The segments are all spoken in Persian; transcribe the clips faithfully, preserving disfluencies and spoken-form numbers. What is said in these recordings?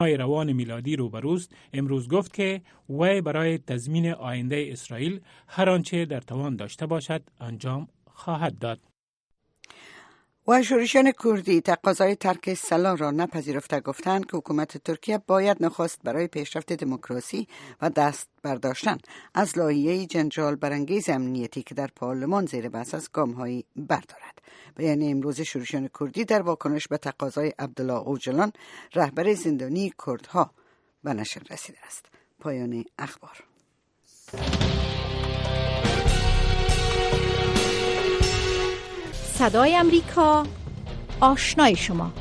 روان میلادی روبروست، امروز گفت که وی برای تضمین آینده اسرائیل هر آنچه در توان داشته باشد انجام خواهد داد. و شورشیان کردی تقاضای ترک سلاح را نپذیرفته گفتند که حکومت ترکیه باید نخست برای پیشرفت دموکراسی و دست برداشتن از لایحه جنجال برانگیز امنیتی که در پارلمان زیر بحث است گام‌هایی بردارد. بیان امروز شورشیان کردی در واکنش به تقاضای عبدالله اوجلان رهبر زندانی کردها به نشر رسیده است. پایان اخبار. صدای امریکا، آشنای شما.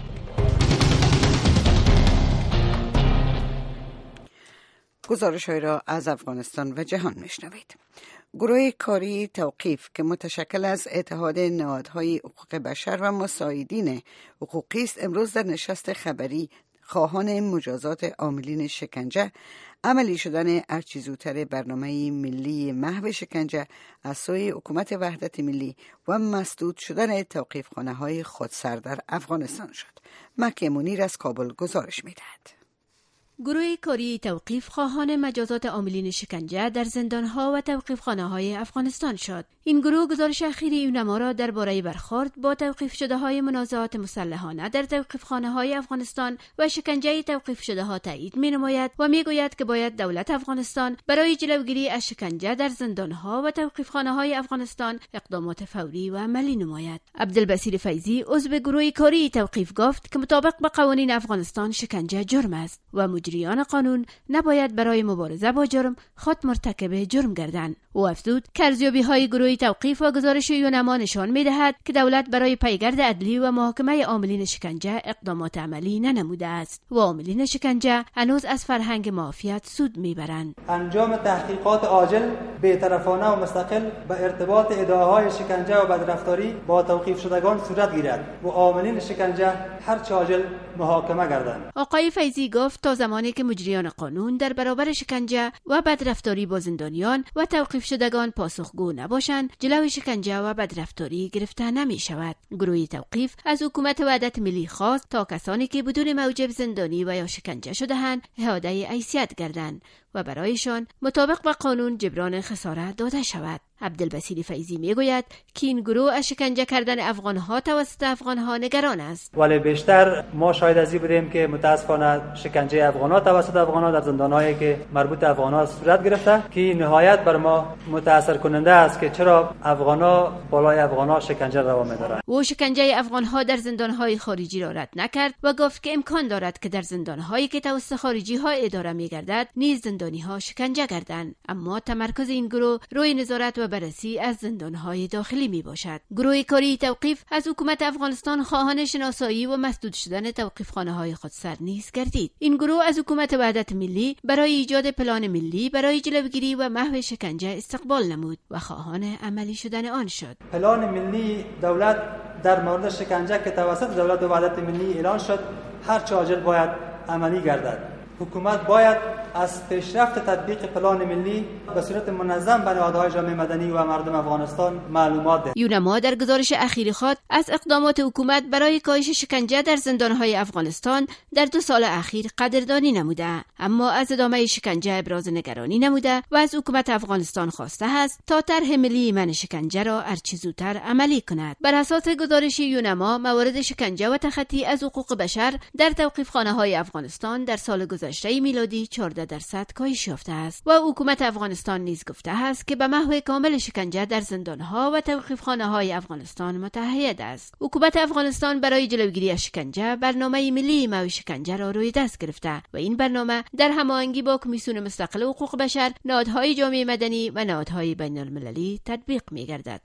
گزارش‌هایی را از افغانستان و جهان میشنوید. گروه کاری توقیف که متشکل از اتحاد نهادهای حقوق بشر و مساعدین حقوقی است امروز در نشست خبری خواهان مجازات عاملین شکنجه، عملی شدن هرچه زودتر برنامه ملی محو شکنجه از سوی حکومت وحدت ملی و مسدود شدن توقیفخانه های خودسر در افغانستان شد. مکی منیر از کابل گزارش می‌دهد. گروه کاری توقیف خواهان مجازات عاملین شکنجه در زندانها و توقیفخانه‌های افغانستان شد. این گروه گزارش اخیر یونما را درباره برخورد با توقیف شده های منازعات مسلحانه در توقیفخانه‌های افغانستان و شکنجه توقیف شده ها تایید می‌نماید و می‌گوید که باید دولت افغانستان برای جلوگیری از شکنجه در زندانها و توقیفخانه‌های افغانستان اقدامات فوری و عملی نماید. عبدالبصیر فیضی عضو گروه کاری توقیف گفت که مطابق با قوانین افغانستان شکنجه جرم است و مجریان قانون نباید برای مبارزه با جرم خود مرتکب جرم گردند. او افزود که ارزیابی‌های گروه توقیف و گزارش یونما نشان می‌دهد که دولت برای پیگرد عدلی و محاکمه عاملین شکنجه اقدامات عملی ننموده است و عاملین شکنجه هنوز از فرهنگ معافیت سود می‌برند. انجام تحقیقات عاجل، بی‌طرفانه و مستقل به ارتباط ادعاهای شکنجه و بدرفتاری با توقیف شدگان صورت گیرد و عاملین شکنجه هر چه عاجل محاکمه گردند. آقای فیضی گفت تا زمانی که مجریان قانون در برابر شکنجه و بدرفتاری با زندانیان و توقیف شدگان پاسخگو نباشند، جلوی شکنجه و بدرفتاری گرفته نمی شود. گروه توقیف از حکومت وحدت ملی خواست تا کسانی که بدون موجب زندانی و یا شکنجه شده‌اند احاطه حیثیت گردند و برایشان مطابق با قانون جبران خسارت داده شود. عبدالبصیر فیضی میگوید که این گروه از شکنجه کردن افغانها توسط افغانها نگران است. ولی بیشتر ما شاهد از این بودیم که متاسفانه شکنجه افغانها توسط افغانها در زندان‌هایی که مربوط به افغانها صورت گرفته که نهایت بر ما متاثر کننده است که چرا افغانها بالای افغانها شکنجه روا می‌دارند. او شکنجه افغانها در زندان‌های خارجی را رد نکرد و گفت که امکان دارد که در زندان‌هایی که توسط خارجی‌ها اداره می‌گردد نیز زندانی‌ها شکنجه گردند، اما تمرکز این گروه روی نظارت و بررسی از زندان‌های داخلی می باشد. گروه کاری توقیف از حکومت افغانستان خواهان شناسایی و مسدود شدن توقیفخانه‌های خودسر نیز گردید. این گروه از حکومت وحدت ملی برای ایجاد پلان ملی برای جلوگیری و محو شکنجه استقبال نمود و خواهان عملی شدن آن شد. پلان ملی دولت در مورد شکنجه که توسط دولت وحدت ملی اعلان شد هر چه عاجل باید عملی گردد. حکومت باید از پیشرفت تطبیق پلان ملی به صورت منظم به نهادهای جامعه مدنی و مردم افغانستان معلومات دهد. یونما در گزارش اخیر خود از اقدامات حکومت برای کاهش شکنجه در زندانهای افغانستان در دو سال اخیر قدردانی نموده، اما از ادامه شکنجه ابراز نگرانی نموده و از حکومت افغانستان خواسته است تا طرح ملی منع شکنجه را هرچه زودتر عملی کند. بر اساس گزارش یونما موارد شکنجه و تخطی از حقوق بشر در توقیفخانه‌های افغانستان در سال گذشته میلادی چهارده درصد کاهش یافته است و حکومت افغانستان نیز گفته است که به محو کامل شکنجه در زندانها و توقیفخانه‌های افغانستان متحد است. حکومت افغانستان برای جلوگیری از شکنجه برنامه ملی محو شکنجه را روی دست گرفته و این برنامه در هماهنگی با کمیسیون مستقل حقوق بشر، نهادهای جامعه مدنی و نهادهای بین المللی تطبیق می‌گردد.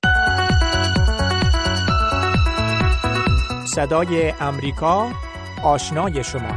صدای امریکا، آشنای شما.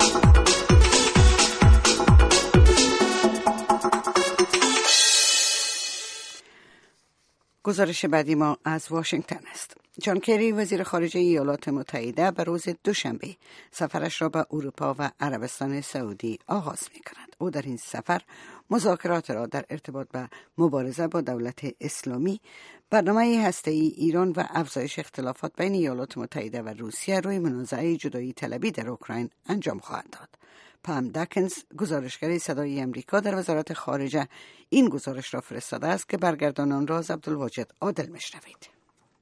گزارش بعدی ما از واشنگتن است. جان کری وزیر خارجه ایالات متحده به روز دوشنبه سفرش را به اروپا و عربستان سعودی آغاز می کند. او در این سفر مذاکرات را در ارتباط به مبارزه با دولت اسلامی، برنامه هسته‌ای ایران و افزایش اختلافات بین ایالات متحده و روسیه روی منازعه جدایی طلبی در اوکراین انجام خواهد داد. پام داکنز گزارشگر صدای امریکا در وزارت خارجه این گزارش را فرستاده است که برگردان آن را از عبدالواجد عادل میشنوید.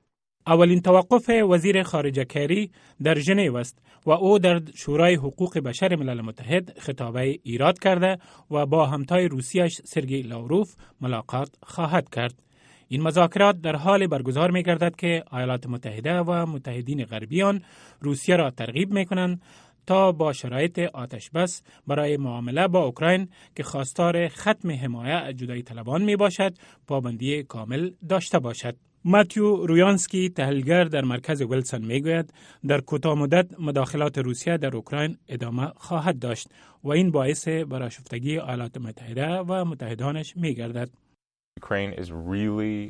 اولین توقف وزیر خارجه کری در ژنو است و او در شورای حقوق بشر ملل متحد خطابه ایراد کرده و با همتای روسیه‌اش سرگئی لاوروف ملاقات خواهد کرد. این مذاکرات در حال برگزار می گردد که ایالات متحده و متحدین غربیان روسیه را ترغیب می کنند تا با شرایط آتش بس برای معامله با اوکراین که خواستار ختم حمایت از جدایی طلبان می باشد پابندی کامل داشته باشد. ماتیو رویانسکی تحلیلگر در مرکز ویلسون می گوید در کوتاه مدت مداخلات روسیه در اوکراین ادامه خواهد داشت و این باعث برآشفتگی ایالات متحده و متحدانش می گردد. Ukraine is really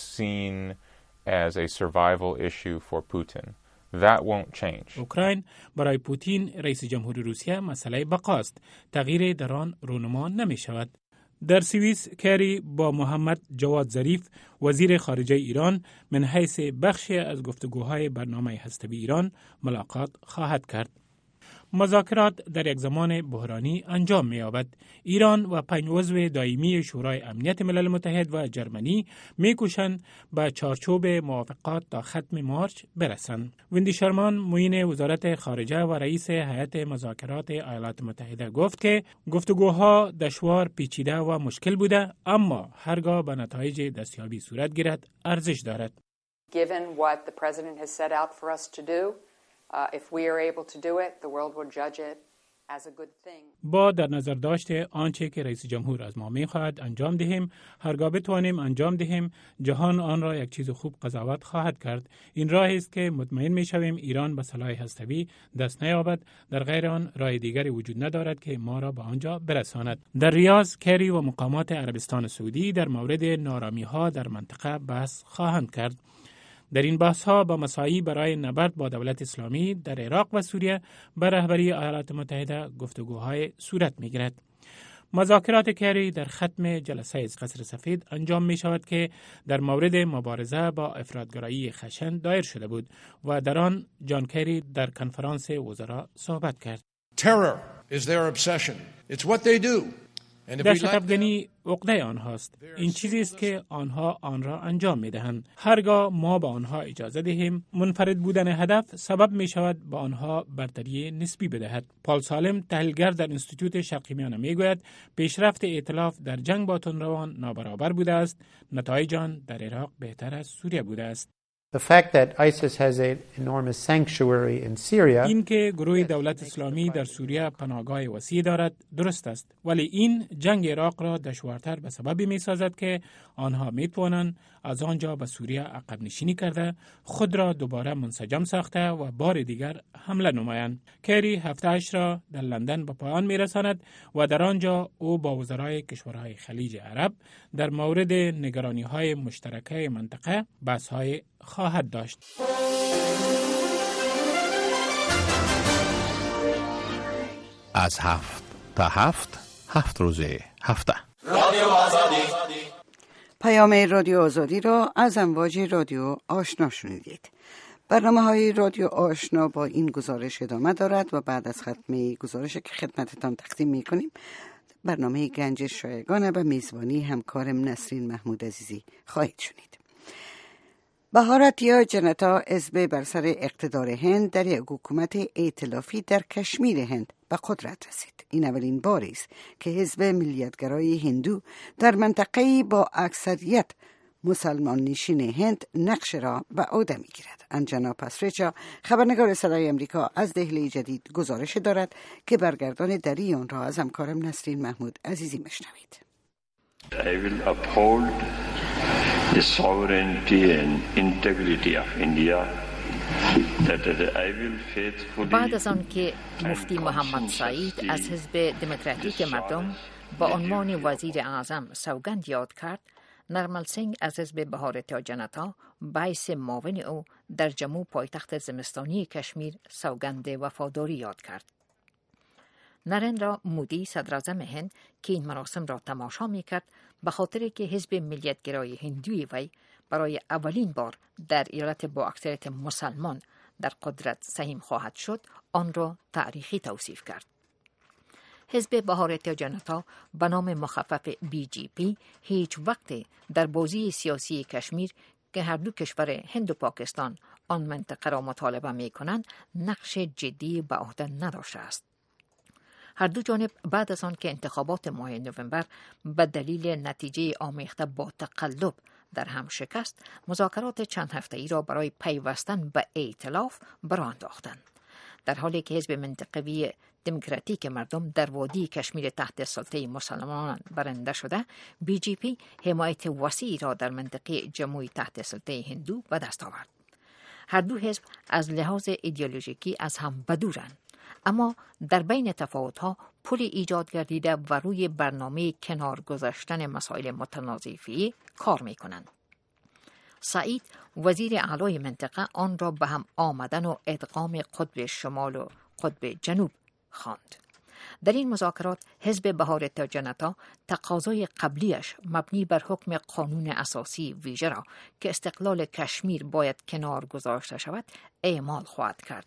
seen as a survival issue for Putin. That won't change. اوکراین برای پوتین رئیس جمهور روسیه مسئله بقاست. تغییر در آن رونما نمی شود. در سوئیس کری با محمد جواد ظریف وزیر خارجه ایران من حیث بخشی از گفتگوهای برنامه هسته‌ای ایران ملاقات خواهد کرد. مذاکرات در یک زمان بحرانی انجام می‌یابد. ایران و پنج عضو دائمی شورای امنیت ملل متحد و جرمنی می‌کوشند به چارچوب موافقات تا ختم مارچ برسند. ویندی شرمان معین وزارت خارجه و رئیس هیئت مذاکرات ایالات متحده گفت که گفتگوها دشوار، پیچیده و مشکل بوده، اما هرگاه به نتایج دستیابی صورت گیرد ارزش دارد. Given what the president has set out for us to do, Uh, if we are able to do it, the world will judge it as a good thing. با در نظر داشته آنچه که رئیس جمهور از ما می‌خواهد انجام دهیم، هرگاه بتوانیم انجام دهیم، جهان آن را یک چیز خوب قضاوت خواهد کرد. این راهی است که مطمئن می‌شویم ایران به سلاح هسته‌ای دست نیابد، در غیر آن راه دیگری وجود ندارد که ما را به آنجا برساند. در ریاض، کری و مقامات عربستان سعودی در مورد نارامی‌ها در منطقه بحث خواهند کرد. در این بحث‌ها با مساعی برای نبرد با دولت اسلامی در عراق و سوریه به رهبری ایالات متحده گفتگوهای صورت می‌گیرد. مذاکرات کری در ختم جلسه از قصر سفید انجام می شود که در مورد مبارزه با افراطگرایی خشن دایر شده بود و در آن جان کری در کنفرانس وزرا صحبت کرد. Terror is their obsession. It's what they do. دهشت افغانی عقده آنهاست. این چیزی است که آنها آن را انجام می دهند. هرگاه ما به آنها اجازه دهیم منفرد بودن هدف سبب می شود به آنها برتری نسبی بدهد. پال سالم تحلیلگر در انستیتوت شرقی میانه می گوید پیشرفت ائتلاف در جنگ با تندروان نابرابر بوده است. نتایج آن در عراق بهتر از سوریه بوده است. The fact that ISIS has an enormous sanctuary in Syria. این که گروه دولت اسلامی در سوریه پناهگاه وسیع دارد درست است، ولی این جنگ عراق را دشوارتر به سببی می سازد که آنها می توانند از آنجا به سوریه عقب نشینی کرده خود را دوباره منسجم ساخته و بار دیگر حمله نمایند. کری هفته اش را در لندن به پایان می رساند و در آنجا او با وزرای کشورهای خلیج عرب در مورد نگرانی های مشترکه منطقه بحث های خواهد داشت. از هفت تا هفت هفت روزه هفته رادیو آزادی. پیام رادیو آزادی را از امواج رادیو آشنا شنیدید. برنامه های رادیو آشنا با این گزارش ادامه دارد و بعد از ختم گزارش که خدمتتان تقدیم می کنیم برنامه گنج شایگان به میزبانی همکارم نسرین محمود عزیزی خواهید شنید. بهارت یا جنتا حزب بر سر اقتدار هند در یک حکومت ائتلافی در کشمیر هند به قدرت رسید. این اولین باری است که حزب ملیتگرای هندو در منطقه‌ای با اکثریت مسلمان نشین هند نقش را به عهده می‌گیرد. انجنا پسریچا خبرنگار صدای امریکا از دهلی جدید گزارش دارد که برگردان دری آن را از همکارم نسرین محمود عزیزی میشنوید. I will uphold the sovereignty and integrity of India. بعد از آن که مفتی محمد سعید از حزب دموکراتیک مردم با عنوان وزیر اعظم سوگند یاد کرد، نرمل سینگ از حزب بهارت جنتا باعث معاون او در جمو پایتخت زمستانی کشمیر سوگند وفاداری یاد کرد. نریندرا مودی صدراعظم هند که این مراسم را تماشا می‌کرد به خاطر که حزب ملیتگرای هندوی وی برای اولین بار در ایالت با اکثریت مسلمان در قدرت سهیم خواهد شد، آن را تاریخی توصیف کرد. حزب بهار اتحاد جنتا به نام مخفف بی جی پی هیچ وقت در بازی سیاسی کشمیر که هر دو کشور هند و پاکستان آن منطقه را مطالبه می کنند نقش جدی به عهده نداشته است. هر دو جانب بعد از آن که انتخابات ماه نوامبر به دلیل نتیجه آمیخته با تقلب در هم شکست، مذاکرات چند هفته‌ای را برای پیوستن به ائتلاف برآ انداختند. در حالی که حزب منطقوی دموکراتیک مردم در وادی کشمیر تحت سلطه مسلمانان برنده شده، بی جی پی حمایت وسیعی را در منطقه جموعی تحت سلطه هندو به دست آورد. هر دو حزب از لحاظ ایدئولوژیکی از هم بدورند، اما در بین تفاوت‌ها پلی ایجاد گردیده و روی برنامه کنار گذاشتن مسائل متنازعی کار می‌کنند. سعید وزیر اعلی منطقه آن را به هم آمدن و ادغام قطب شمال و قطب جنوب خواند. در این مذاکرات حزب بهار اتحاد جنتا تقاضای قبلیش مبنی بر حکم قانون اساسی ویژه را که استقلال کشمیر باید کنار گذاشته شود اعمال خواهد کرد.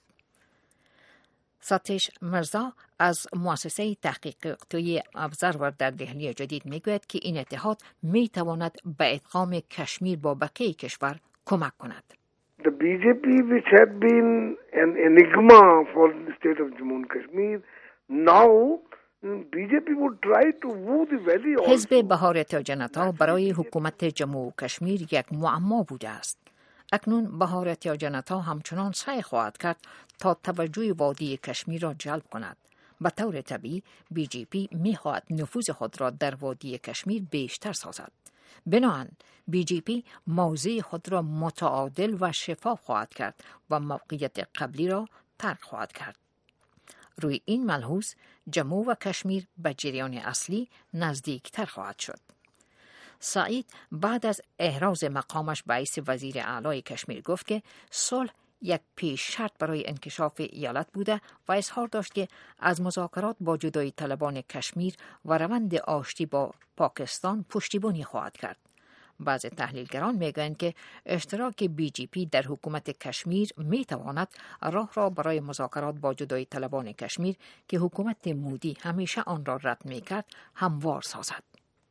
ساتیش مرزا از مؤسسه تحقیق توی ابزرور در دهلی جدید میگوید که این اتحاد میتواند به ادغام کشمیر با بقیه کشور کمک کند. The بی جی پی which had been an enigma for the state of Jammu and Kashmir, now بی جی پی would try to woo the valley also. حزب بهار اتحاد جنتا برای حکومت جموں و کشمیر یک معما بوده است. اکنون بهار اتحاد جنتا همچنان سعی خواهد کرد تا توجه وادی کشمیر را جلب کند. به طور طبیعی بی جی پی می‌خواهد نفوذ خود را در وادی کشمیر بیشتر سازد. بنابراین بی جی پی موضع خود را متعادل و شفاف خواهد کرد و موقعیت قبلی را ترک خواهد کرد. روی این ملحوظ جموں و کشمیر به جریان اصلی نزدیکتر خواهد شد. سعید بعد از احراز مقامش به حیث وزیر اعلی کشمیر گفت که صلح یک پیش شرط برای انکشاف ایالت بوده و اظهار داشت که از مذاکرات با جدایی طلبان کشمیر و روند آشتی با پاکستان پشتیبانی خواهد کرد. بعض تحلیلگران میگویند که اشتراک بی جی پی در حکومت کشمیر میتواند راه را برای مذاکرات با جدایی طلبان کشمیر که حکومت مودی همیشه آن را رد میکرد هموار سازد.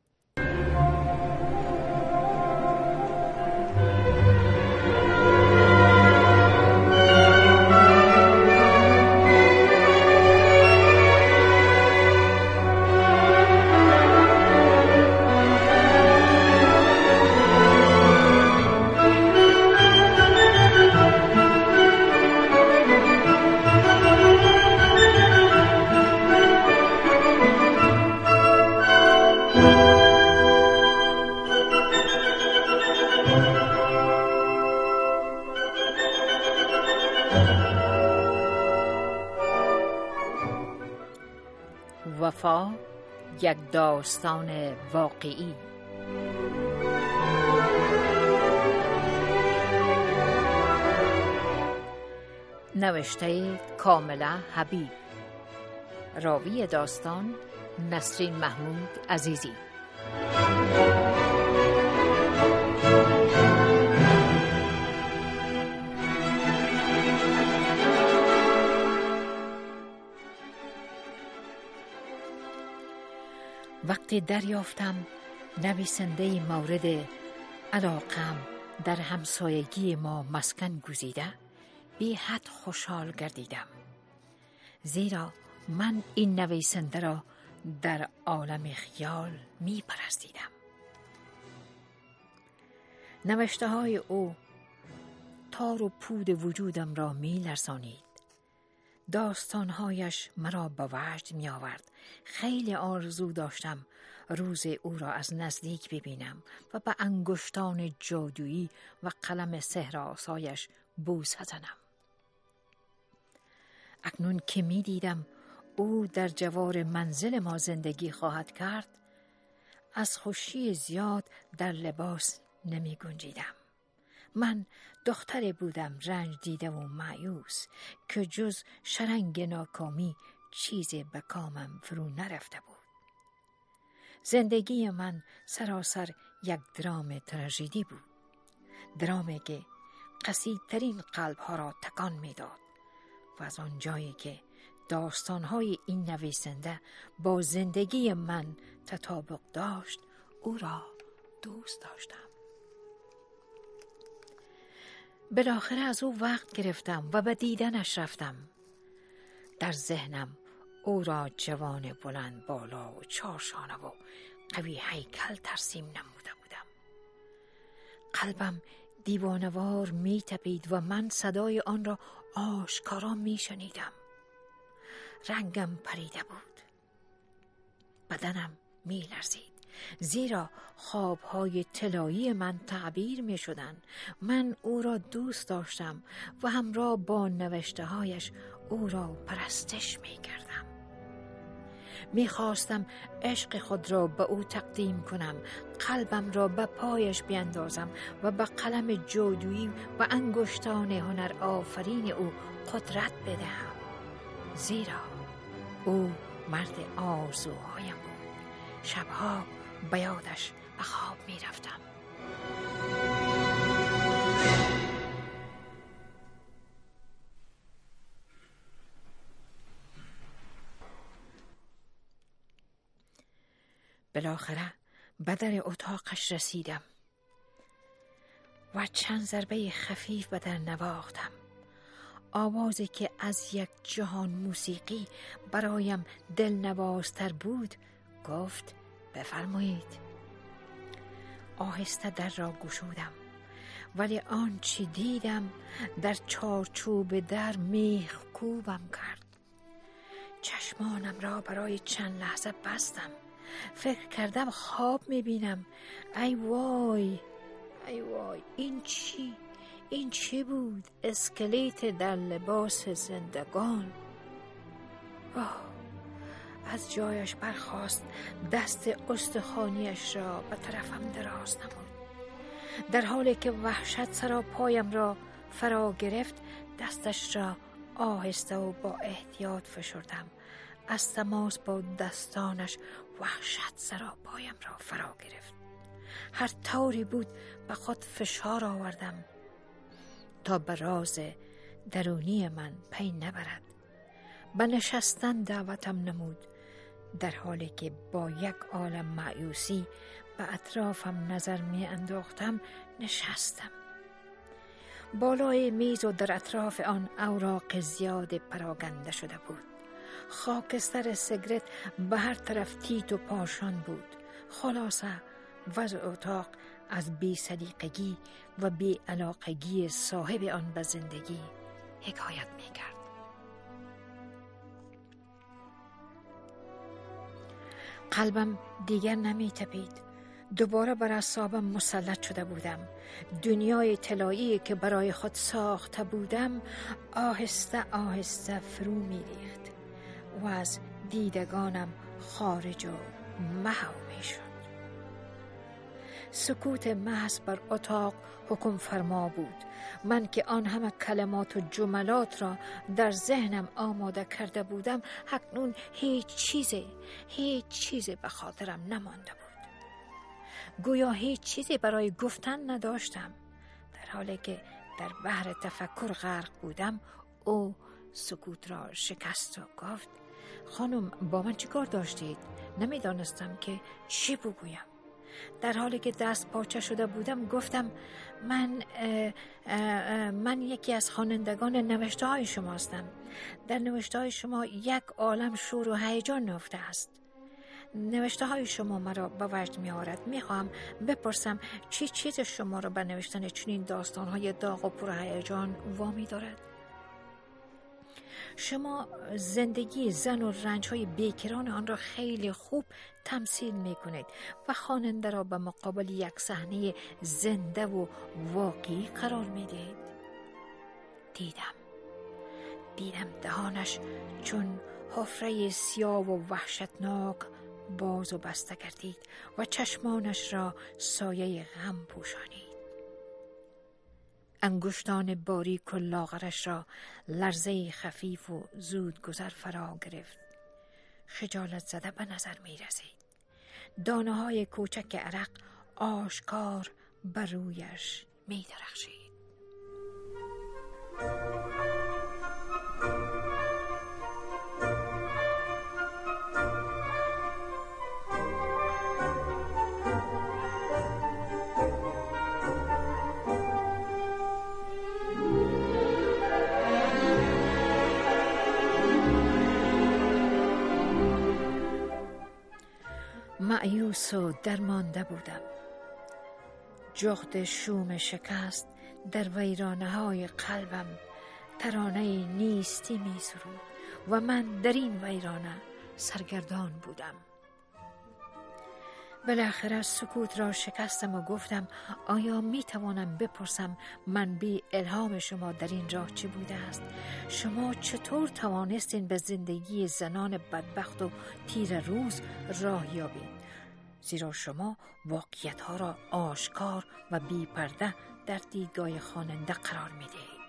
وفا یک داستان واقعی. نوشته کاملا حبیب. راوی داستان نسرین محمود عزیزی. وقتی دریافتم نویسنده مورد علاقم در همسایگی ما مسکن گزیده، بی حد خوشحال گردیدم، زیرا من این نویسنده را در عالم خیال می پرستیدم. نوشته های او تار و پود وجودم را می لرزانید. داستانهایش مرا به وجد می آورد. خیلی آرزو داشتم روز او را از نزدیک ببینم و به انگشتان جادویی و قلم سحرآسایش بوسه بزنم. اکنون که می دیدم او در جوار منزل ما زندگی خواهد کرد، از خوشی زیاد در لباس نمی گنجیدم. من دختری بودم رنج دیده و مایوس که جز شرنگ ناکامی چیزی به کامم فرو نرفته بود. زندگی من سراسر یک درام تراژدی بود، درامی که قسیدترین قلبها را تکان میداد و از آن جایی که داستانهای این نویسنده با زندگی من تطابق داشت، او را دوست داشتم. بالاخره از او وقت گرفتم و به دیدنش رفتم. در ذهنم او را جوان بلند بالا و چارشانه و قوی هیکل ترسیم نموده بودم. قلبم دیوانوار می تپید و من صدای آن را آشکارا می شنیدم. رنگم پریده بود، بدنم می لرزید، زیرا خوابهای طلایی من تعبیر می شدن. من او را دوست داشتم و همراه با نوشته هایش او را پرستش می کردم. می خواستم عشق خود را به او تقدیم کنم، قلبم را به پایش بیندازم و به قلم جادویی و انگشتان هنر آفرین او قدرت بدهم، زیرا او مرد آرزوهایم بود. شبها به یادش به خواب می رفتم. بالاخره به در اتاقش رسیدم و چند ضربه خفیف به در نواختم. آوازی که از یک جهان موسیقی برایم دلنوازتر بود گفت بفرمایید. آهسته در را گشودم، ولی آنچه دیدم در چارچوب در میخ کوبم کرد. چشمانم را برای چند لحظه بستم. فکر کردم خواب میبینم. ای وای ای وای، این چی؟ این چی بود؟ اسکلیت در لباس زندگان. آه، از جایش برخاست، دست استخوانیش را به طرفم دراز نمود. در حالی که وحشت سرا پایم را فرا گرفت، دستش را آهسته و با احتیاط فشردم. از تماس با دستانش وحشت سرا پایم را فرا گرفت. هر طوری بود به خود فشار آوردم تا به راز درونی من پی نبرد. به نشستن دعوتم نمود، در حالی که با یک عالم مایوسی به اطرافم نظر می انداختم. نشستم. بالای میز و در اطراف آن اوراق زیاد پراگنده شده بود. خاکستر سیگرت به هر طرف تیت و پاشان بود. خلاصه وضع اتاق از بی صدیقگی و بی علاقگی صاحب آن به زندگی حکایت می کرد. قلبم دیگر نمی تپید. دوباره بر اعصابم مسلط شده بودم. دنیای طلایی که برای خود ساخته بودم آهسته آهسته فرو می ریخت و از دیدگانم خارج و محو می شد. سکوت محض بر اتاق حکم فرما بود. من که آن همه کلمات و جملات را در ذهنم آماده کرده بودم، اکنون هیچ چیزی هیچ چیزی به خاطرم نمانده بود. گویا هیچ چیزی برای گفتن نداشتم. در حالی که در بحر تفکر غرق بودم، او سکوت را شکست و گفت خانم با من چیکار داشتید؟ نمیدانستم که چی بگویم. در حالی که دست پاچه شده بودم گفتم من اه اه من یکی از خوانندگان نوشته های شما هستم. در نوشته های شما یک عالم شور و هیجان نهفته است. نوشته های شما مرا به وجد می آورد. می خواهم بپرسم چی چیز شما را به نوشتن چنین داستان های داغ و پر هیجان وامی دارد؟ شما زندگی زن و رنج های بیکران آن را خیلی خوب تمثیل می کنید و خواننده را به مقابل یک صحنه زنده و واقعی قرار می دهید. دیدم دیدم دهانش چون حفره سیاه و وحشتناک باز و بسته گردید و چشمانش را سایه غم پوشانید. انگشتان باریک و لاغرش را لرزه خفیف و زود گذر فرا گرفت. خجالت زده به نظر می رسید. دانه های کوچک عرق آشکار بر رویش می درخشید. مایوس و درمانده بودم. جغد شوم شکست در ویرانه های قلبم ترانه نیستی می سرود و من در این ویرانه سرگردان بودم. بالاخره سکوت را شکستم و گفتم آیا می توانم بپرسم منبع الهام شما در این راه چه بوده است؟ شما چطور توانستین به زندگی زنان بدبخت و تیر روز راه یابید؟ زیرا شما واقعیت ها را آشکار و بی پرده در دیدگاه خواننده قرار می دهید.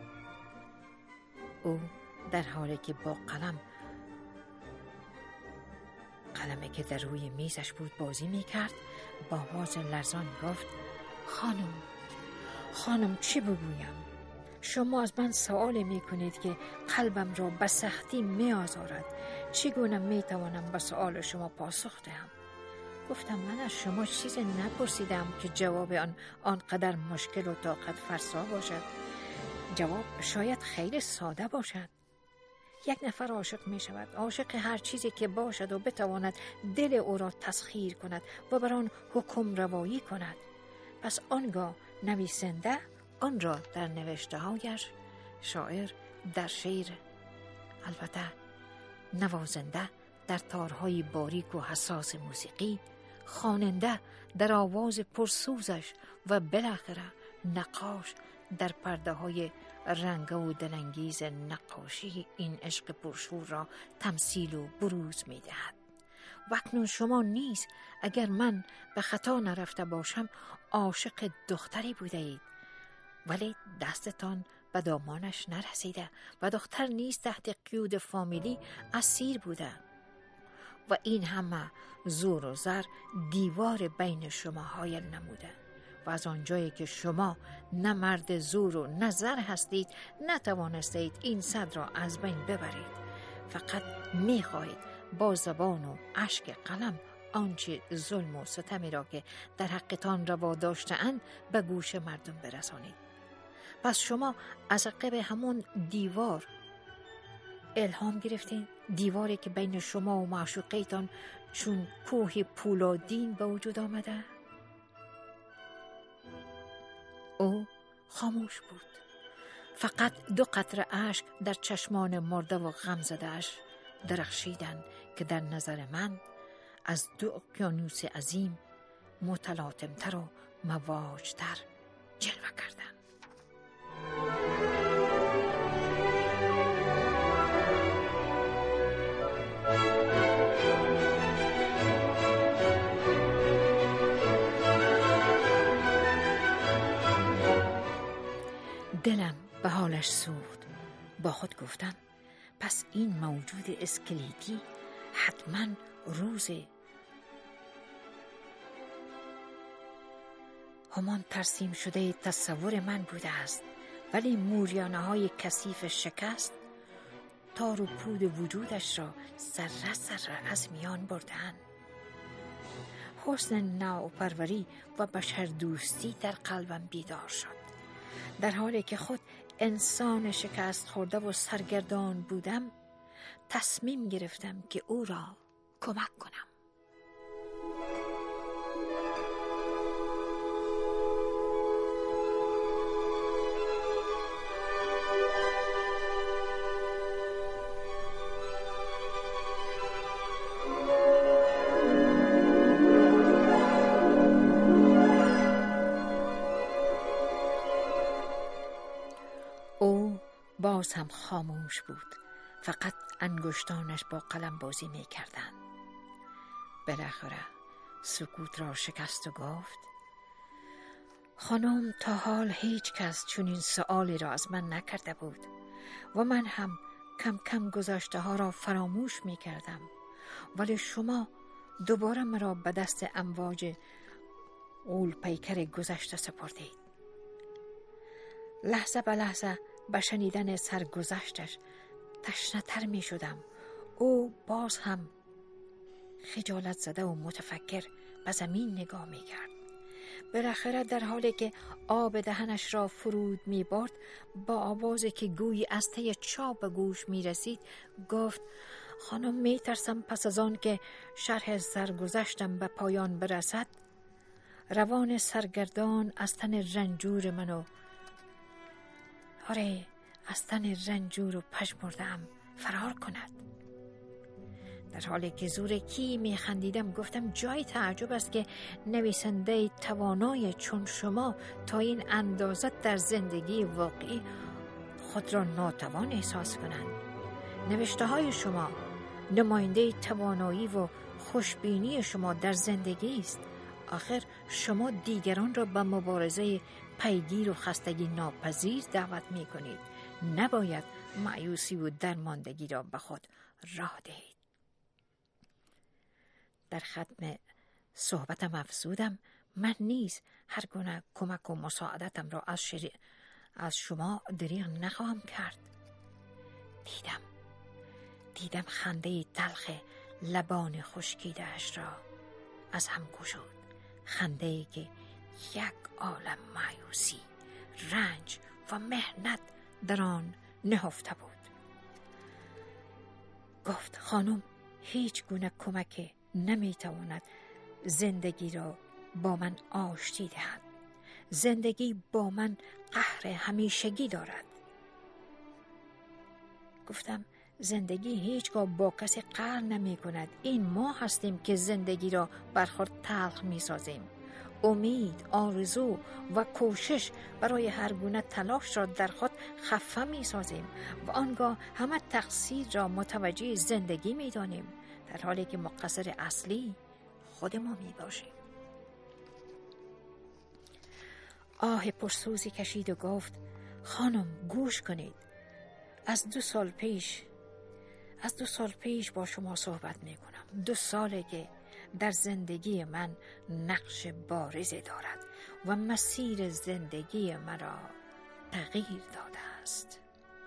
او در حالی که با قلم قلمی که در روی میزش بود بازی می کرد با آواز لرزان گفت خانم خانم چی بگویم؟ شما از من سوال می کنید که قلبم را به سختی می آزارد. چگونه می توانم به سوال شما پاسخ دهم؟ گفتم من از شما چیزی نپرسیدم که جواب آن آنقدر مشکل و طاقت فرسا باشد. جواب شاید خیلی ساده باشد. یک نفر عاشق می شود، عاشق هر چیزی که باشد و بتواند دل او را تسخیر کند و بر آن حکم روایی کند. پس آنگاه نویسنده آن را در نوشته هایش، شاعر در شعر، البته نوازنده در تارهای باریک و حساس موسیقی، خواننده در آواز پرسوزش و بالاخره نقاش در پرده های رنگ و دلانگیز نقاشی این عشق پرشور را تمثیل و بروز می دهد. و اکنون شما نیز اگر من به خطا نرفته باشم عاشق دختری بوده اید، ولی دستتان به دامانش نرسیده و دختر نیز تحت قیود فامیلی اسیر بوده و این همه زور و زر دیوار بین شما حائل نموده و از آنجایی که شما نه مرد زور و نه زر هستید نتوانستید این صد را از بین ببرید. فقط میخواهید با زبان و اشک قلم آنچه ظلم و ستمی را که در حقتان روا داشته‌اند به گوش مردم برسانید. پس شما از عقب همون دیوار الهام گرفتین، دیواری که بین شما و معشوقیتان چون کوه پولادین به وجود آمده. او خاموش بود. فقط دو قطره اشک در چشمان مرده و غم زده‌اش درخشیدند که در نظر من از دو اقیانوس عظیم متلاطم‌تر و مواج‌تر جلوه کردند. دلم به حالش سوخت. با خود گفتم پس این موجود اسکلیتی حتما روز همان ترسیم شده تصور من بوده است، ولی موریانه های کثیف شکست تار و پود وجودش را ذره ذره از میان برده‌اند. حسن نوپروری و بشر دوستی در قلبم بیدار شد. در حالی که خود انسان شکست خورده و سرگردان بودم تصمیم گرفتم که او را کمک کنم. باز هم خاموش بود. فقط انگشتانش با قلم بازی می کردن. بالاخره سکوت را شکست و گفت خانم تا حال هیچ کس چنین سؤالی را از من نکرده بود و من هم کم کم گذشته ها را فراموش می کردم، ولی شما دوباره مرا به دست امواج غول پیکر گذشته سپردید. لحظه به لحظه به شنیدن سرگذشتش تشنه تر می شدم. او باز هم خجالت زده و متفکر به زمین نگاه می کرد. بالاخره در حالی که آب دهنش را فرود می برد با آوازی که گویی از ته چا به گوش می رسید گفت خانم می ترسم پس از آن که شرح سرگذشتم به پایان برسد روان سرگردان از تن رنجور منو آره از تن رنجور و پژمرده‌ام فرار کند. در حالی که زور کی می خندیدم گفتم جای تعجب است که نویسنده توانای چون شما تا این اندازه در زندگی واقعی خود را ناتوان احساس کنند. نوشته های شما نماینده توانایی و خوشبینی شما در زندگی است. آخر شما دیگران را به مبارزه پیگیر و خستگی ناپذیر دعوت می کنید. نباید مایوسی و درماندگی را به خود راه دهید. در ختم صحبتم افزودم من نیز هر گونه کمک و مساعدتم را از, شری... از شما دریغ نخواهم کرد. دیدم دیدم خنده تلخ لبان خشکیده‌اش را از هم گشود. خنده ای که یک عالم مایوسی، رنج و محنت در آن نهفته بود. گفت خانم هیچ گونه کمک نمیتواند زندگی را با من آشتی دهد. زندگی با من قهر همیشگی دارد. گفتم زندگی هیچگاه با کسی قهر نمی کند. این ما هستیم که زندگی را بر خود تلخ می سازیم. امید، آرزو و کوشش برای هر گونه تلاش را در خود خفه می سازیم و آنگاه همه تقصیر را متوجه زندگی می دانیم، در حالی که مقصر اصلی خود ما می باشیم. آه پرسوزی کشید و گفت خانم گوش کنید. از دو سال پیش از دو سال پیش با شما صحبت می کنم. دو ساله که در زندگی من نقش بارزی دارد و مسیر زندگی مرا تغییر داده است.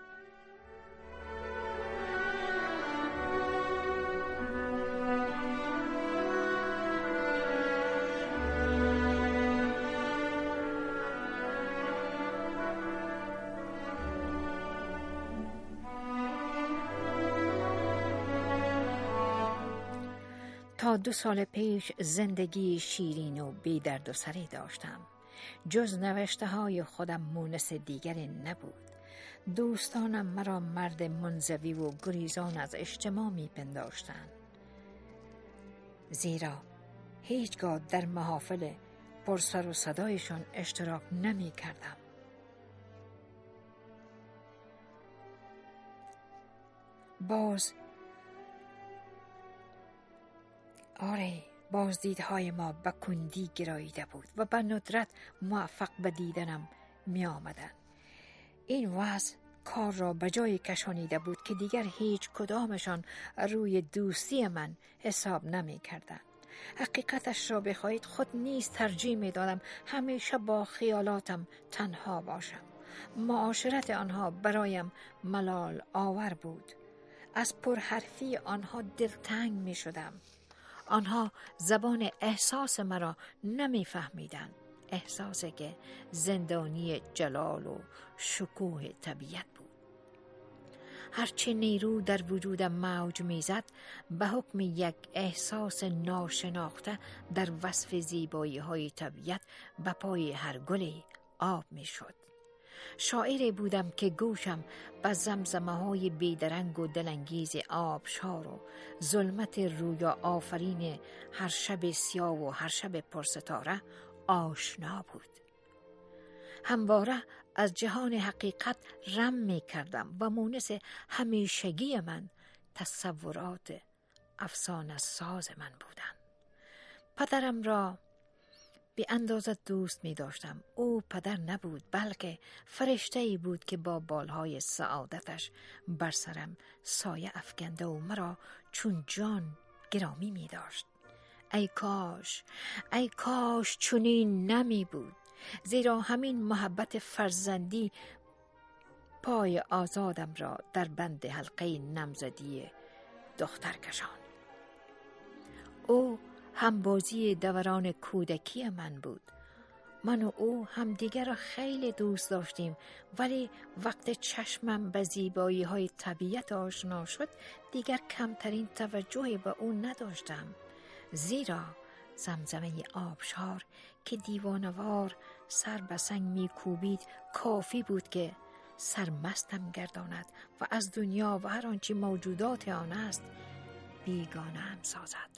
تا دو سال پیش زندگی شیرین و بی درد و سری داشتم. جز نوشته های خودم مونس دیگری نبود. دوستانم مرا مرد منزوی و گریزان از اجتماع می پنداشتند. زیرا هیچگاه در محافل پرسر و صدایشان اشتراک نمی کردم. باز آره بازدیدهای ما به کندی گراییده بود و به ندرت موفق به دیدنم می آمدن. این وضع کار را به جای کشانیده بود که دیگر هیچ کدامشان روی دوستی من حساب نمی کردن. حقیقتش را بخواهید خود نیز ترجیح می دادم همیشه با خیالاتم تنها باشم. معاشرت آنها برایم ملال آور بود. از پرحرفی آنها دلتنگ می شدم. آنها زبان احساس مرا نمی فهمیدن. احساسی که زندانی جلال و شکوه طبیعت بود. هرچه نیرو در وجودم موج میزد به حکم یک احساس ناشناخته در وصف زیبایی های طبیعت به پای هر گلی آب می شد. شاعری بودم که گوشم به زمزمه های بیدرنگ و دلانگیز آبشار و ظلمت رویا آفرین هر شب سیاه و هر شب پرستاره آشنا بود. همواره از جهان حقیقت رم می کردم و مونس همیشگی من تصورات افسانه ساز من بودند. پدرم را بی اندازه دوست می داشتم. او پدر نبود بلکه فرشته‌ای بود که با بالهای سعادتش بر سرم سایه افکنده و مرا چون جان گرامی می داشت. ای کاش ای کاش چنین نمی بود، زیرا همین محبت فرزندی پای آزادم را در بند حلقه نمزدی دختر کشان. او هم بازی دوران کودکی من بود. من و او همدیگر را خیلی دوست داشتیم، ولی وقت چشمم به زیبایی های طبیعت آشنا شد دیگر کمترین توجهی به او نداشتم، زیرا زمزمه آبشار که دیوانوار سر به سنگ می کوبید کافی بود که سرمستم گرداند و از دنیا و هر آنچه موجودات آن است بیگانه هم سازد.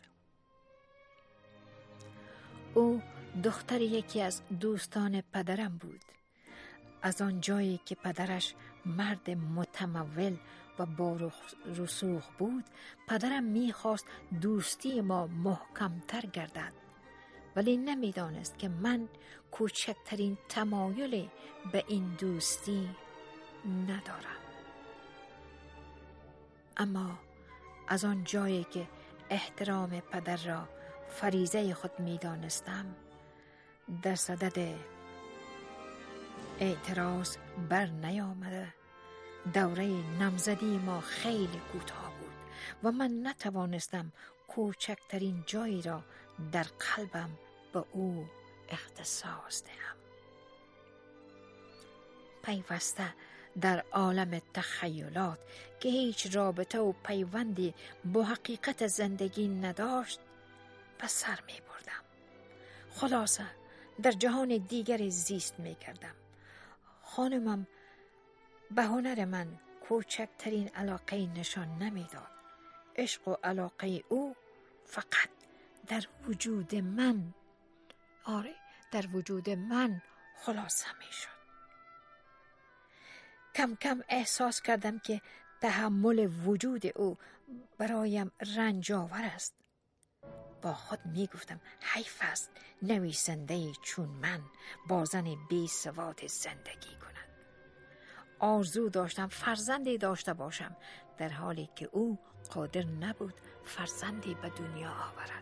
او دختر یکی از دوستان پدرم بود. از آن جایی که پدرش مرد متمول و با رسوخ بود، پدرم میخواست دوستی ما محکمتر گردد، ولی نمیدانست که من کوچکترین تمایل به این دوستی ندارم. اما از آن جایی که احترام پدر را فریضه خود میدانستم، در صدد اعتراض بر نیامده. دوره نامزدی ما خیلی کوتاه بود و من نتوانستم کوچکترین جایی را در قلبم به او اختصاص دهم. پیوسته در عالم تخیلات که هیچ رابطه و پیوندی با حقیقت زندگی نداشت به سر می بردم. خلاصه در جهان دیگری زیست می کردم. خانمم به هنر من کوچکترین علاقه نشان نمی داد. عشق و علاقه او فقط در وجود من، آره در وجود من خلاصه می شد. کم کم احساس کردم که تحمل وجود او برایم رنجاور است. با خود می گفتم حیف است نویسنده چون من با زن بی سواد زندگی کند. آرزو داشتم فرزندی داشته باشم، در حالی که او قادر نبود فرزندی به دنیا آورد.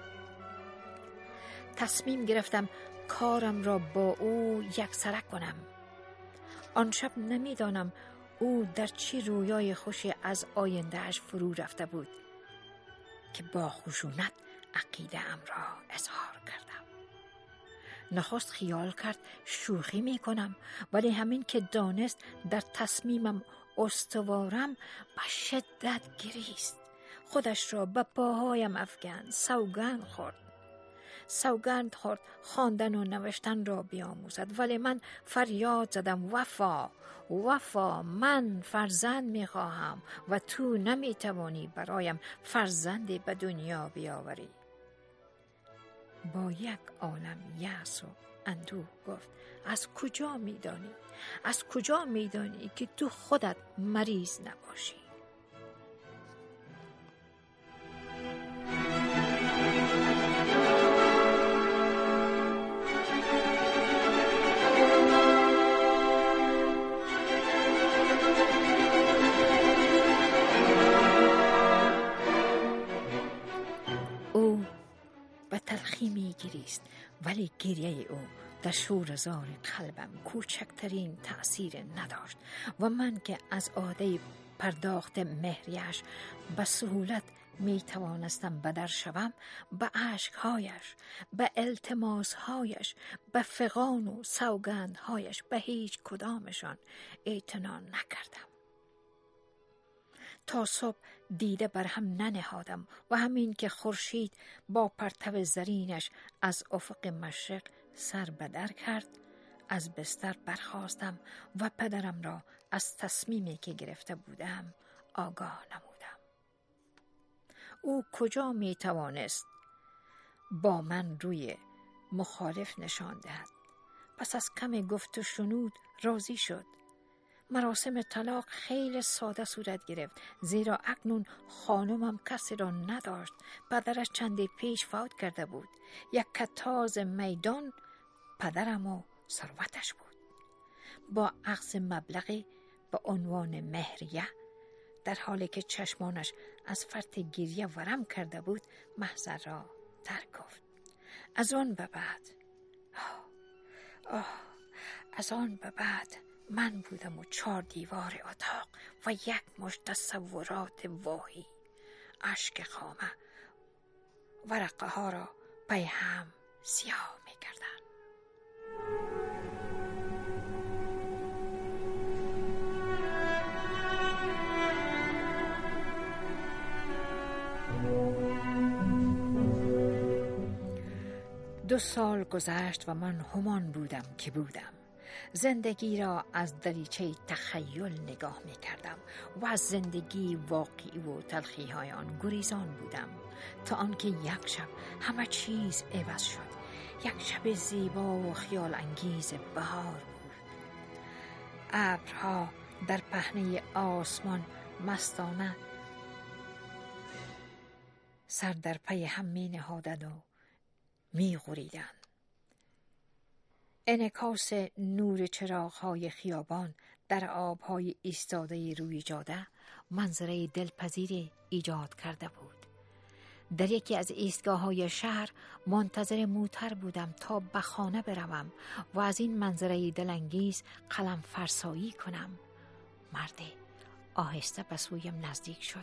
تصمیم گرفتم کارم را با او یکسره کنم. آن شب نمیدانم او در چه رویای خوشی از آیندهش فرو رفته بود که با خشونت عقیده ام را اظهار کردم. نخست خیال کرد شوخی می کنم، ولی همین که دانست در تصمیمم استوارم به شدت گریست. خودش را به پاهایم افکند، سوگند خورد. سوگند خورد خواندن و نوشتن را بیاموزد، ولی من فریاد زدم وفا وفا، من فرزند می خواهم و تو نمی توانی برایم فرزندی به دنیا بیاوری. با یک عالم یأس و اندوه گفت از کجا می دانی؟ از کجا می دانی که تو خودت مریض نباشی؟ او به تلخی می گریست، ولی گریه او در شوره‌زار قلبم کوچکترین تأثیر نداشت و من که از عاده پرداخت مهریش به سهولت می توانستم بدر شوم، به اشکهایش، به التماسهایش، به فغان و سوگندهایش به هیچ کدامشان اعتنا نکردم. تا صبح دیده بر هم ننهادم و همین که خورشید با پرتو زرینش از افق مشرق سر بدر کرد، از بستر برخاستم و پدرم را از تصمیمی که گرفته بودم آگاه نمودم. او کجا می توانست با من روی مخالف نشان دهد؟ پس از کم گفت و شنود راضی شد. مراسم طلاق خیلی ساده صورت گرفت، زیرا اکنون خانمم کسی را نداشت. پدرش چندی پیش فوت کرده بود. یک کتاز میدان پدرم و ثروتش بود. با اخذ مبلغی به عنوان مهریه، در حالی که چشمانش از فرط گریه ورم کرده بود، محضر را ترک گفت. از آن به بعد آه, آه از آن به بعد من بودم و چهار دیوار اتاق و یک مشت تصورات واهی. اشک خامه ورقه ها را پی هم سیاه می کردن. دو سال گذشت و من همان بودم که بودم. زندگی را از دریچه تخیل نگاه می کردم و از زندگی واقعی و تلخی های آن گریزان بودم، تا آنکه یک شب همه چیز عوض شد. یک شب زیبا و خیال انگیز بهار بود. ابرها در پهنه آسمان مستانه سر در پی هم می نهادند و می غریدند. انعکاس نور چراغ‌های خیابان در آب‌های ایستاده روی جاده منظره دلپذیری ایجاد کرده بود. در یکی از ایستگاه‌های شهر منتظر موتر بودم تا به خانه بروم و از این منظره دلانگیز قلم فرسایی کنم. مردی آهسته به سویم نزدیک شد.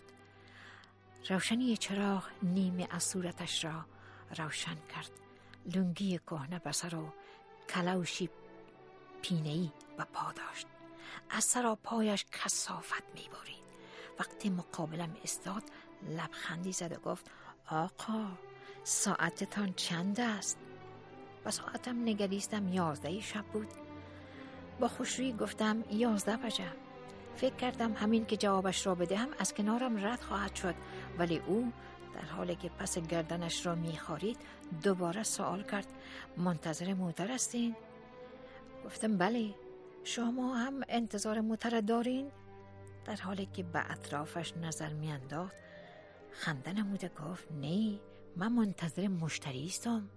روشنی چراغ نیمه از صورتش را روشن کرد. لنگی کهنه به سر و کلوشی پینه‌ای به پا داشت. از سر و پایش کثافت می‌بارید. وقتی مقابلم ایستاد لبخندی زد و گفت: آقا، ساعتتان چند است؟ با ساعتم نگریستم. یازده شب بود. با خوشرویی گفتم یازده بجه. فکر کردم همین که جوابش را بدهم از کنارم رد خواهد شد، ولی او در حالی که پس گردنش را می‌خارید دوباره سوال کرد: منتظر موتر هستین؟ گفتم بله. شما هم انتظار موتر دارین؟ در حالی که به اطرافش نظر می‌انداخت خنده نموده گفت: نه، من منتظر مشتری هستم.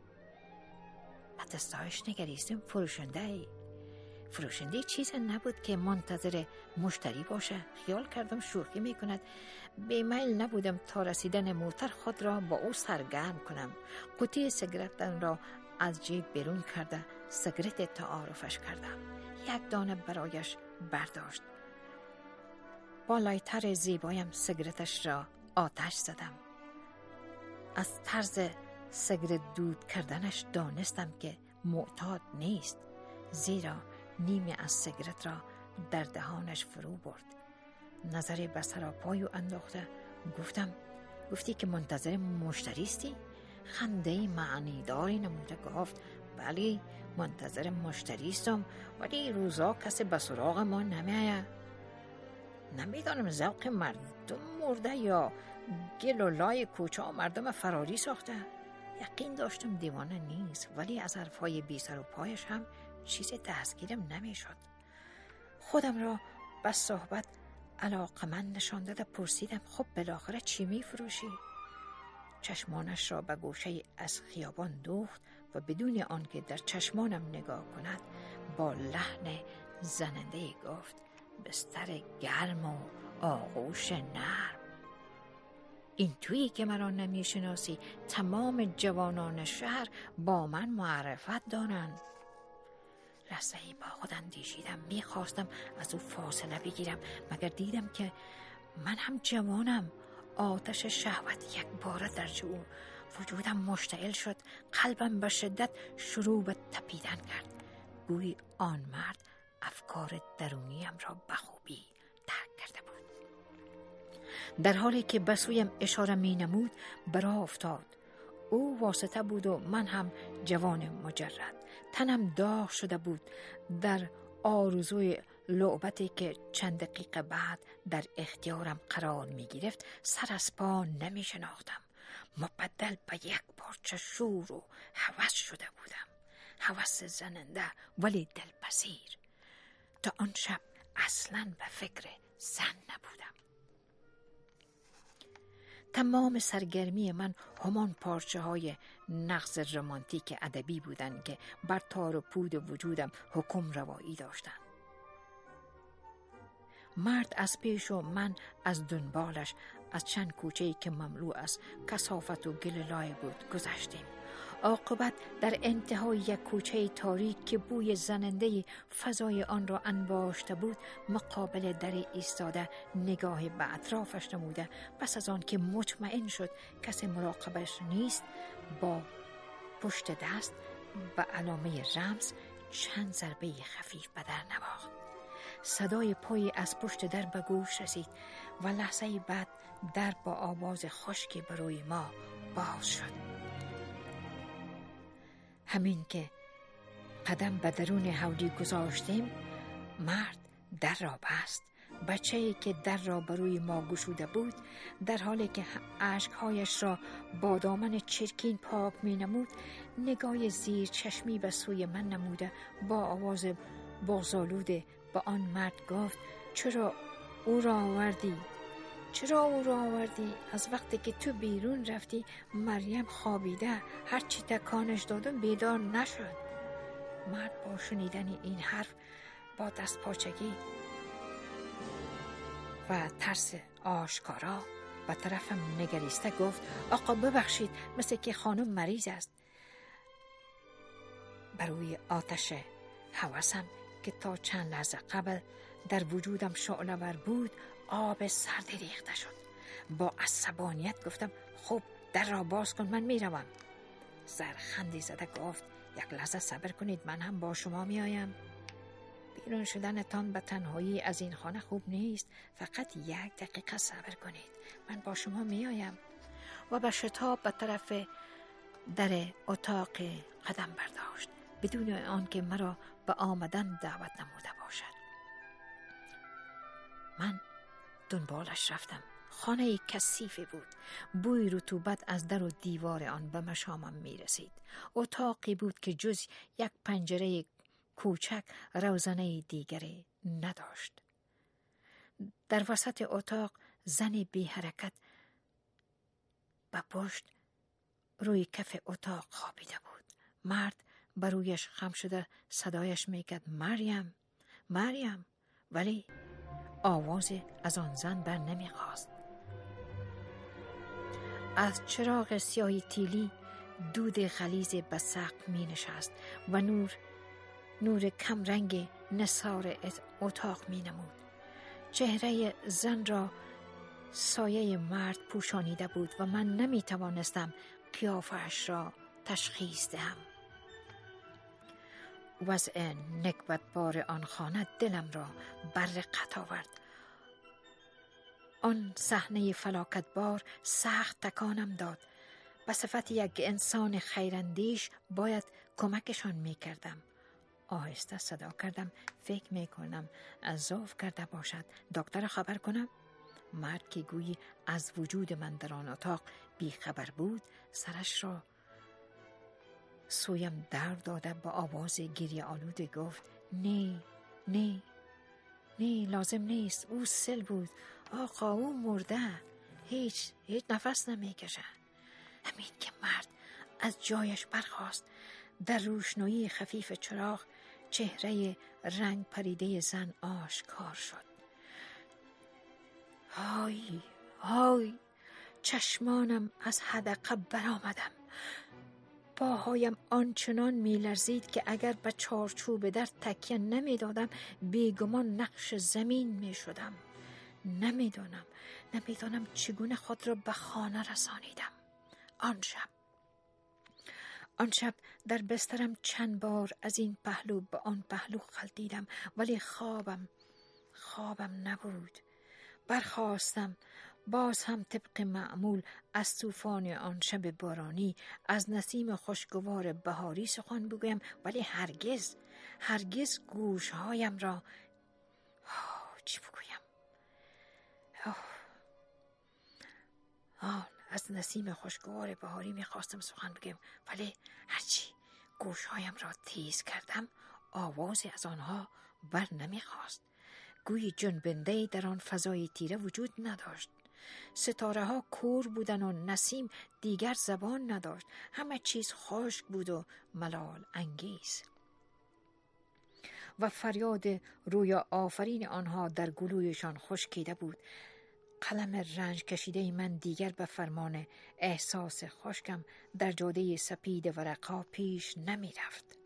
بعد از داشت نگریستم. فروشنده ای فروشنده چیز نبود که منتظر مشتری باشه. خیال کردم شوخی میکند. بیمیل نبودم تا رسیدن موتر خود را با او سرگرم کنم. قوطی سیگارت را از جیب بیرون کرده سیگارت تعارفش کردم. یک دانه برایش برداشت. با لایتر زیبایم سیگارتش را آتش زدم. از طرز سیگارت دود کردنش دانستم که معتاد نیست، زیرا نیمه از سیگارت را در دهانش فرو برد. نظری به سراپای او انداخته گفتم: گفتی که منتظر مشتری استی؟ خنده معنی داری نموده گفت: بله، منتظر مشتری استم، ولی روزا کسی به سراغ ما نمیآید. نمیدانم ذوق مردم مرده یا گل و لای کوچه ها مردم فراری ساخته. یقین داشتم دیوانه نیست، ولی از حرفهای بی سر و پایش هم چیزی دستگیرم نمی شد. خودم را به صحبت علاقمند نشان داده پرسیدم: خب بالاخره چی می فروشی؟ چشمانش را به گوشه از خیابان دوخت و بدون آنکه در چشمانم نگاه کند با لحن زننده گفت: بستر گرم و آغوش نرم. این تویی که مرا نمی شناسی، تمام جوانان شهر با من معرفت دارند. لحظه‌ای با خود اندیشیدم. می خواستم از او فاصله بگیرم، مگر دیدم که من هم جوانم. آتش شهوت یک باره در جو وجودم مشتعل شد. قلبم به شدت شروع به تپیدن کرد. گویی آن مرد افکار درونیم را به خوبی درک کرده بود. در حالی که به سویم اشاره می نمود برا افتاد. او واسطه بود و من هم جوان مجرد. تنم داغ شده بود در آرزوی لعبتی که چند دقیقه بعد در اختیارم قرار می گرفت سر از پا نمی شناختم. مبدل به یک پارچه شور و هوس شده بودم. هوس زننده ولی دلپذیر. تا آن شب اصلاً به فکر زن نبودم. تمام سرگرمی من همان پارچه های نغز رمانتیک ادبی بودند که بر تار و پود وجودم حکم روایی داشتند. مرد از پیش و من از دنبالش از چند کوچه‌ای که مملو از کثافت و گل لای بود گذشتیم. عاقبت در انتهای یک کوچه تاریک که بوی زننده فضای آن را انباشته بود مقابل در ایستاده نگاهی به اطرافش نموده. پس از آن که مطمئن شد کسی مراقبش نیست با پشت دست به علامه رمز چند ضربه خفیف به در نواخت. صدای پای از پشت در به گوش رسید و لحظه بعد در با آواز خشکی بروی ما باز شد. همین که قدم به درون حولی گذاشتیم مرد در را بست. بچه‌ای که در را بروی ما گشوده بود در حالی که اشک‌هایش را با دامن چرکین پاک می‌نمود نگاه زیر چشمی به سوی من نموده با آواز بغض‌آلوده به آن مرد گفت چرا او را آوردی؟ چرا او را آوردی؟ از وقتی که تو بیرون رفتی مریم خوابیده، هرچی تکانش دادم بیدار نشد. مرد با شنیدن این حرف با دست پاچگی و ترس آشکارا به طرفم نگریسته گفت آقا ببخشید، مثل که خانم مریض است. بروی آتش هوسم که تا چند لحظه قبل در وجودم شعله ور بود آب سردی ریخته شد. با عصبانیت گفتم خب در را باز کن، من میروم. سرخندی زده گفت یک لحظه صبر کنید، من هم با شما میایم. بیرون شدنتان به تنهایی از این خانه خوب نیست، فقط یک دقیقه صبر کنید، من با شما میایم. و به شتاب به طرف در اتاق قدم برداشت بدون آنکه مرا به آمدن دعوت نموده باشد. من دنبالش رفتم. خانه کثیفی بود. بوی رطوبت از در و دیوار آن به مشامم می رسید. اتاقی بود که جز یک پنجره کوچک روزنه دیگری نداشت. در وسط اتاق زنی بی حرکت به پشت روی کف اتاق خوابیده بود. مرد بر رویش خم شده صدایش میکرد مریم مریم، ولی آوازی از آن زن بر نمیخواست. از چراغ سیاه تیلی دود غلیظ به سقف می نشست و نور نور کم رنگ نثار اتاق می نمود. چهره زن را سایه مرد پوشانیده بود و من نمی توانستم قیافه‌اش را تشخیص دهم. وضع نکبتبار آن خانه دلم را برقت آورد. آن صحنه فلاکتبار سخت تکانم داد. به صفت یک انسان خیراندیش باید کمکشان می کردم. آهسته صدا کردم فکر می کنم ضعف کرده باشد، دکتر خبر کنم؟ مرد که گویی از وجود من در آن اتاق بی خبر بود سرش را سویم در داده با آواز گریه آلوده گفت نه نه نه لازم نیست، او سل بود آقا، او مرده، هیچ هیچ نفس نمی کشه. همین که مرد از جایش برخاست در روشنایی خفیف چراغ چهره رنگ پریده زن آشکار شد. های های چشمانم از حدقه برآمدم. پاهایم آنچنان می لرزید که اگر به چارچوب در تکیه نمی دادم بیگمان نقش زمین می شدم. نمی دانم نمی دانم چگونه خود را به خانه رسانیدم. آن شب آن شب در بسترم چند بار از این پهلو به آن پهلو خلتیدم، ولی خوابم خوابم نبود. برخاستم باز هم طبق معمول از طوفان آن شب بارانی، از نسیم خوشگوار بهاری سخن بگویم، ولی هرگز هرگز گوشهایم را آه چی بگویم آه آه از نسیم خوشگوار بهاری میخواستم سخن بگم، ولی هرچی گوشهایم را تیز کردم آوازی از آنها بر نمیخواست. گویی جنبنده‌ای در آن فضای تیره وجود نداشت. ستاره ها کور بودن و نسیم دیگر زبان نداشت. همه چیز خشک بود و ملال انگیز و فریاد روی آفرین آنها در گلویشان خشکیده بود. قلم رنج کشیده من دیگر به فرمان احساس خشکم در جاده سپید ورقا پیش نمی رفت.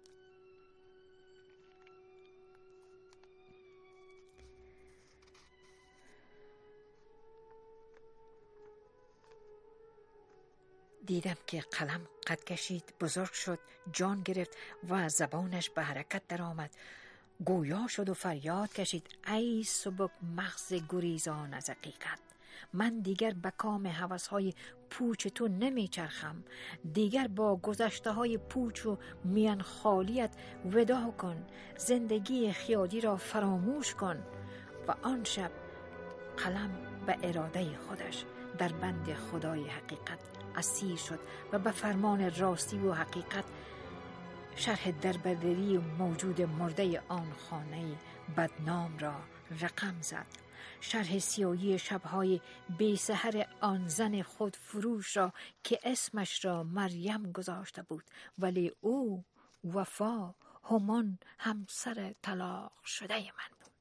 دیدم که قلم قد کشید، بزرگ شد، جان گرفت و زبانش به حرکت در آمد. گویا شد و فریاد کشید ای سبک مغز گریزان از حقیقت. من دیگر به کام هوس‌های پوچ تو نمیچرخم. دیگر با گذشته های پوچ و میان خالیت وداع کن. زندگی خیالی را فراموش کن. و آن شب قلم به اراده خودش در بند خدای حقیقت اسیر شد و به فرمان راستی و حقیقت شرح دربدری موجود مرده آن خانه بدنام را رقم زد. شرح سیاهی شبهای بی سحر آن زن خود فروش را که اسمش را مریم گذاشته بود، ولی او وفا همان همسر طلاق شده من بود.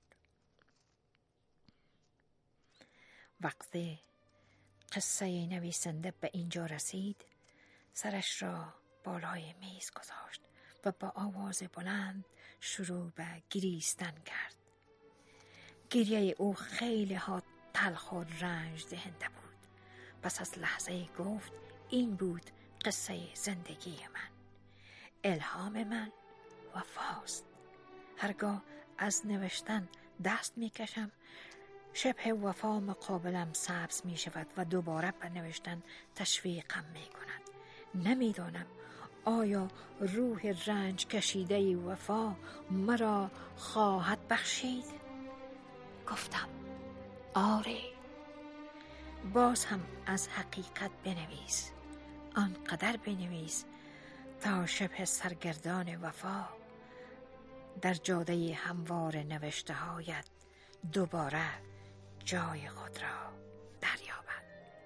وقتی قصه نویسنده به اینجا رسید، سرش را بالای میز گذاشت و با آواز بلند شروع به گریستن کرد. گریه او خیلی ها تلخ و رنج دهنده بود. پس از لحظه گفت این بود قصه زندگی من. الهام من وفاست. هرگاه از نوشتن دست می کشم شبه وفا مقابلم سبز می شود و دوباره به نوشتن تشویقم می کند. نمی دانم آیا روح رنج کشیده وفا مرا خواهد بخشید؟ گفتم آره. باز هم از حقیقت بنویس، آنقدر بنویس تا شبه سرگردان وفا در جاده هموار نوشته هایت دوباره جای خود را دریابد.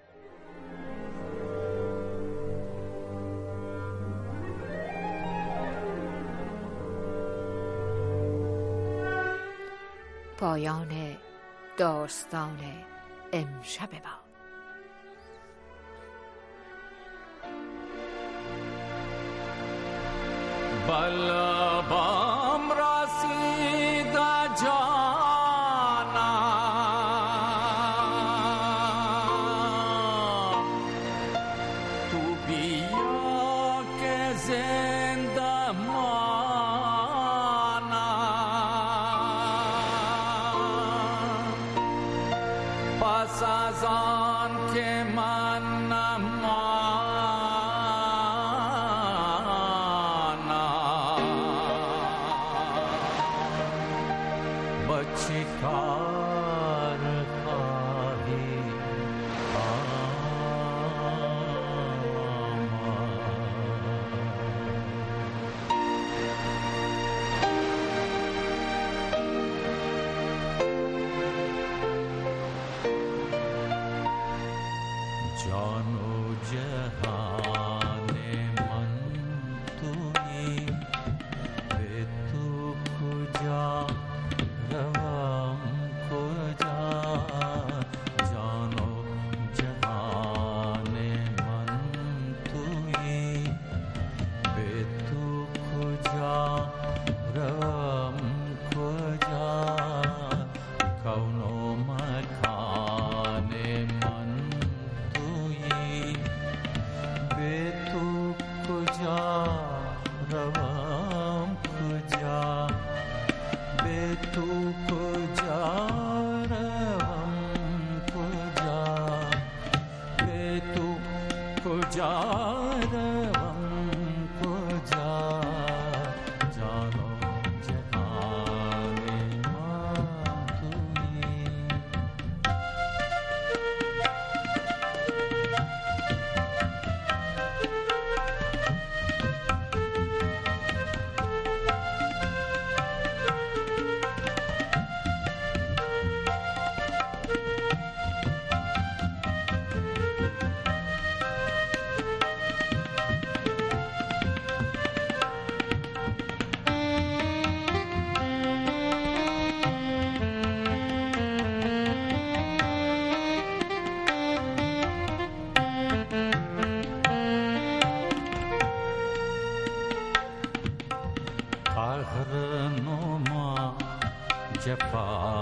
پایان داستان امشب ما. بلبم رسید جانا تو بیا که زنده مانا پس از آن که من جفا